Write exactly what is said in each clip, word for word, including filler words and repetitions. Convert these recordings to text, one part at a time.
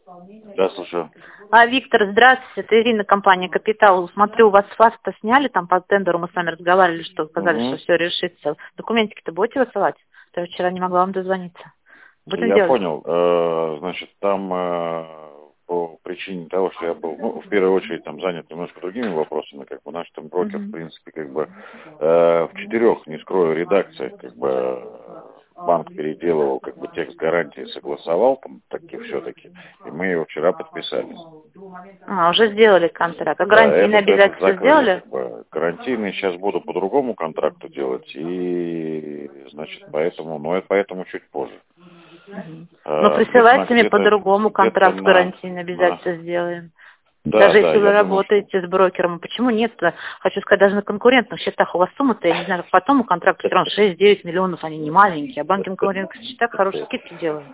Да, слушаю. А, Виктор, здравствуйте, это Ирина, компания «Капитал». Смотрю, у вас с вас-то сняли, там по тендеру мы с вами разговаривали, что сказали, Угу. что все решится. Документики-то будете высылать? То я вчера не могла вам дозвониться. Будем Я делать? понял. Э, Значит, там э, по причине того, что я был, ну, в первую очередь, там занят немножко другими вопросами, как бы наш там брокер, в Мгм. принципе, как бы э, в четырех, не скрою, редакциях, как бы э, банк переделывал, как бы текст гарантии согласовал, там, таки все-таки, и мы его вчера подписали. А, уже сделали контракт. А Да, гарантийные этот, этот обязательства закрыли, сделали? как бы, гарантийный сейчас буду по другому контракту делать, и, значит, поэтому, ну, это поэтому чуть позже. Мгм. Ну, Э, присылайте мне по где-то, другому где-то контракту на, гарантийные на, обязательства сделаем. да, Даже да, если вы я думаю, что работаете с брокером, почему нет? Хочу сказать, даже на конкурентных счетах у вас сумма-то, я не знаю, как по тому контракту все равно шесть-девять миллионов, они не маленькие, а банки на конкурентных счетах хорошие скидки делают.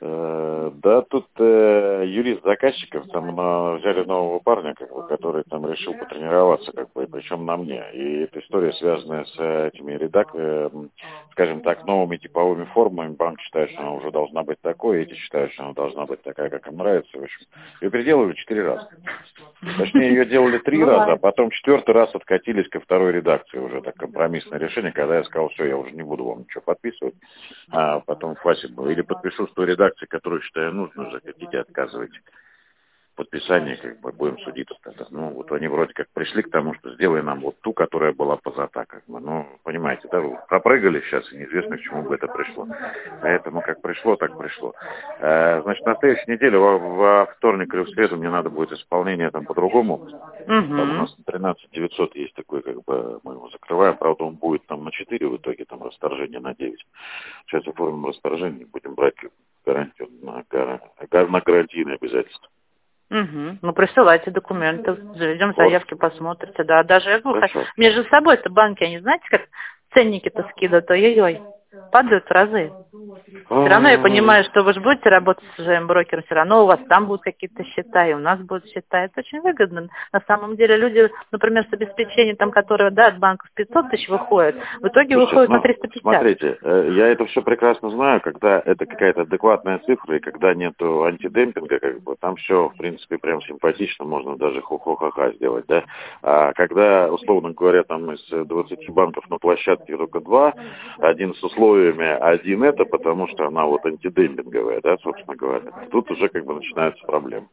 Э, да, тут э, юрист заказчиков там на, взяли нового парня, как бы, который там решил потренироваться, как бы, причем на мне. И эта история, связанная с этими редак, э, скажем так, новыми типовыми формами. Банк считает, что она уже должна быть такой, эти считают, что она должна быть такая, как им нравится. В общем, ее переделывали четыре раза. Точнее, ее делали три раза, а потом четвертый раз откатились ко второй редакции. Уже так компромиссное решение, когда я сказал, все, я уже не буду вам ничего подписывать, а потом хватит было. Или подпишу с той редакции, которую считаю нужно, захотите, отказывайте. Подписание, как бы, будем судиться тогда. Ну, вот они вроде как пришли к тому, что сделай нам вот ту, которая была позата, как бы. Ну, понимаете, да, вы пропрыгали сейчас, и неизвестно, к чему бы это пришло. Поэтому как пришло, так пришло. Э, значит, на следующей неделе, во, во вторник или в среду мне надо будет исполнение там по-другому. Там у Угу. нас тринадцать девятьсот есть такой, как бы, мы его закрываем. Правда, он будет там на четыре в итоге, там расторжение на девять. Сейчас оформим расторжение, будем брать гарантию на, гар- на гарантийные обязательства. Угу. Ну, присылайте документы, заведем Вот. заявки, посмотрите, да. Даже я говорю, Хорошо. между собой-то банки, они, знаете, как ценники-то скидывают, ой-ой-ой, падают в разы. Все равно я понимаю, что вы же будете работать с своим брокером, все равно у вас там будут какие-то счета, и у нас будут счета. Это очень выгодно. На самом деле люди, например, с обеспечением, там, которые, да, от банка с пятьсот тысяч выходят, в итоге Слушайте, выходят на ну, триста пятьдесят. смотрите, э, я это все прекрасно знаю, когда это какая-то адекватная цифра, и когда нету антидемпинга, как бы, там все, в принципе, прям симпатично, можно даже хо-хо-ха-ха сделать, да. А когда, условно говоря, там из двадцати банков на площадке только два, один с условиями, один это, потому что она вот антидемпинговая, да, собственно говоря, тут уже как бы начинаются проблемы.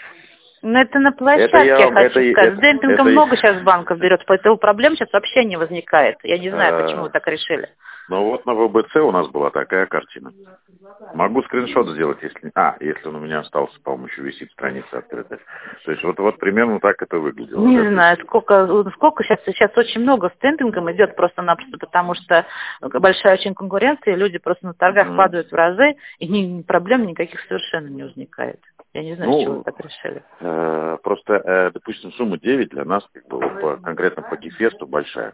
Ну, это на площадке, Это я я вам, хочу это, сказать. С это, демпингом это, много сейчас банков берет, поэтому проблем сейчас вообще не возникает. Я не знаю, почему э, вы так решили. ну вот на ВБЦ у нас была такая картина. Могу скриншот сделать, если... А, если он у меня остался, по-моему, еще висит страница открытая. То есть вот, вот примерно так это выглядело. Не Да? знаю, есть... сколько, сколько сейчас, сейчас очень много с демпингом идет просто-напросто, потому что большая очень конкуренция, и люди просто на торгах Угу. падают в разы, и ни, проблем никаких совершенно не возникает. Я не знаю, с чего вы Ну, так решили. э, просто, э, допустим, сумма девять для нас, как бы, вот, по, конкретно по Гефесту большая.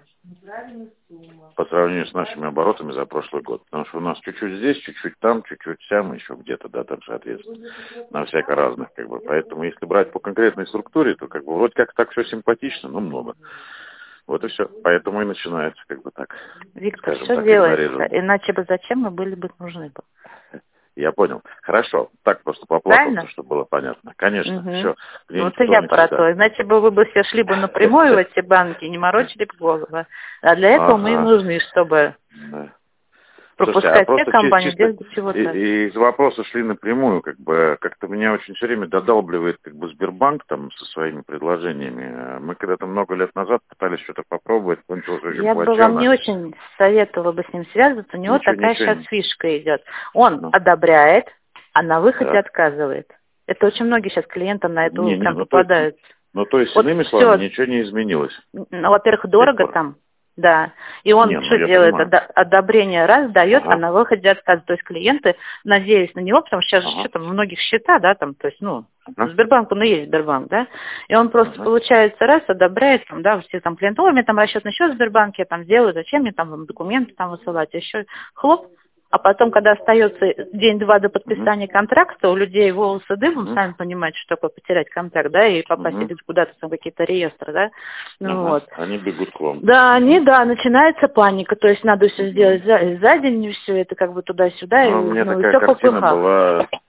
По сравнению с нашими оборотами за прошлый год. Потому что у нас чуть-чуть здесь, чуть-чуть там, чуть-чуть сям, еще где-то, да, там, соответственно, на всяко разных, как бы. Поэтому, если брать по конкретной структуре, то, как бы, вроде как так все симпатично, но много. Вот и все. Поэтому и начинается, как бы так, Виктор, скажем все так, делается, игнорирование. иначе бы зачем мы были бы нужны бы. Я понял. Хорошо. Так просто поплакался, Правильно? чтобы было понятно. Конечно. Угу. Все. Ну, вот и я про то. Иначе бы вы бы все шли бы напрямую в эти банки, не морочили бы голову. А для этого мы и Ага. нужны, чтобы Да. Слушайте, а пропускать все просто чи- компании, чисто делать до чего-то. и- и из вопроса шли напрямую, как бы, как-то меня очень все время додалбливает, как бы, Сбербанк там со своими предложениями. Мы когда-то много лет назад пытались что-то попробовать, кончилось очень Я бы вам плачевно. не очень советовала бы с ним связываться. У него Ничего, такая ничего. сейчас фишка идет. Он Ну, одобряет, а на выходе так. отказывает. Это очень многие сейчас клиентам на эту Не, не, прям ну то есть, попадают. ну то есть, Вот иными словами, все, ничего не изменилось ну, во-первых, с тех дорого пор. там, да. И он Не, ну что я делает? понимаю. Одо- одобрение раз дает, а Ага, на выходе отказывает. То есть клиенты, надеясь на него, потому что сейчас же ага, что там, у многих счета, да, там, то есть, ну, ага, Сбербанк, он и есть Сбербанк, да, и он просто, ага. получается, раз, одобряет, там, да, все там клиенты, ой, у меня там расчетный счет в Сбербанке, я там делаю, зачем мне там документы там высылать, еще хлоп, а потом, когда остается день-два до Угу, подписания контракта, у людей волосы дыбом, угу, сами понимаете, что такое потерять контракт, да, и попасть угу. или куда-то там какие-то реестры, да, ну Ага, вот. они бегут к вам. Да, они, Угу, да, начинается паника, то есть надо все угу. сделать за, за день, и все это как бы туда-сюда, и, Ну, у меня ну, и такая все в картина попыхах. была,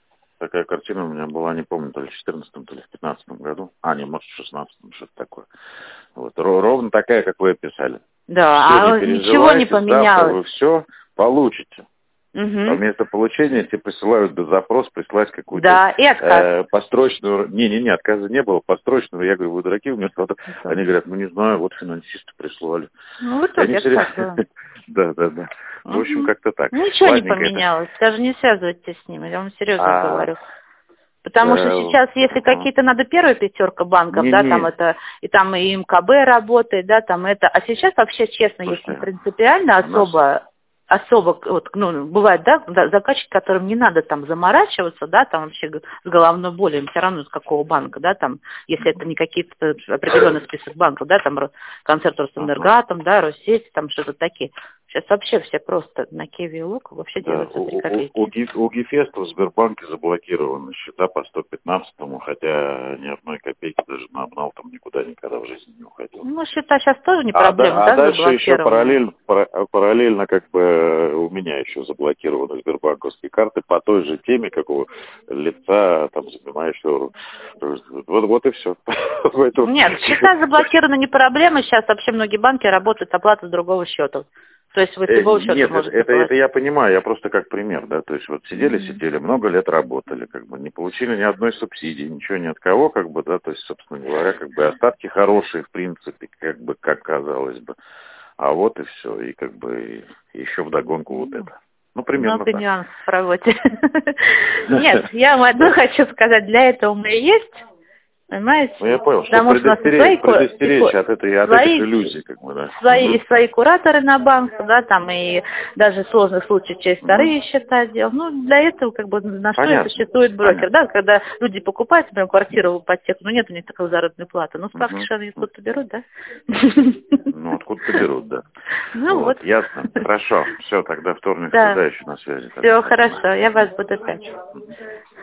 такая картина у меня была, не помню, то ли в четырнадцатом, то ли в пятнадцатом году. А, не, может, в шестнадцатом, что-то такое. Вот, ровно такая, как вы описали. Да, Все, а не ничего не завтра поменялось. вы все получите. Угу. Вместо получения тебе присылают запрос, прислать какую-то Да, и отказ. э, построчную... Не-не-не, отказа не было, построчную. Я говорю, вы дураки, у меня что-то... Они говорят, ну не знаю, вот финансисты прислали. Ну, вот так, все... Да, да, да. В общем, как-то так. Ничего не поменялось, даже не связывайтесь с ними, я вам серьезно говорю. Потому что сейчас, если какие-то надо первая пятерка банков, да, там это, и там и МКБ работает, да, там это, а сейчас вообще, честно, если принципиально особо, особо, вот, ну, бывает, да, заказчики, которым не надо там заморачиваться, да, там вообще с головной болью, им все равно с какого банка, да, там, если это не какие-то определенный список банков, да, там, концерт Росэнергатом, да, Россеть, там что-то такие. Сейчас вообще все просто на Киви и Лук вообще да, делают за три копейки. У, у, у Гефеста в Сбербанке заблокированы счета по сто пятнадцатому, хотя ни одной копейки даже на обнал там никуда никогда в жизни не уходил. Ну, счета сейчас тоже не проблема, а, да, а дальше еще параллельно, параллельно как бы у меня еще заблокированы сбербанковские карты по той же теме, как у лица, там, занимающего... Вот, вот и все. Нет, счета заблокированы не проблема, сейчас вообще многие банки работают оплата с другого счета. То есть вы с любого счета Нет, можете это, это я понимаю, я просто как пример, да, то есть вот сидели, mm-hmm. сидели, много лет работали, как бы не получили ни одной субсидии, ничего ни от кого, как бы, да, то есть, собственно говоря, как бы остатки хорошие, в принципе, как бы, как казалось бы, а вот и все, и как бы еще вдогонку вот это. Ну, примерно много так. нюансов в работе. Нет, я вам одно хочу сказать, для этого мы и есть. Понимаете? Ну, я понял, что потому что у нас свои, предостеречь от этой, от свои, этих иллюзий, как бы, да. Свои, угу. И свои кураторы на банк, да, там, и даже в сложных случаях через угу. вторые счета делать. Ну, для этого, как бы, на что Понятно. Это существует брокер, Понятно. Да, когда люди покупают, например, квартиру в ипотеку, ну, нет у них такой заработной платы, ну, справки угу. что они откуда-то берут, да? Ну, откуда-то берут, да. Ну, вот. вот. Ясно. Хорошо. Все, тогда вторник, да. Среда еще на связи. Все, хорошо, я вас буду опять.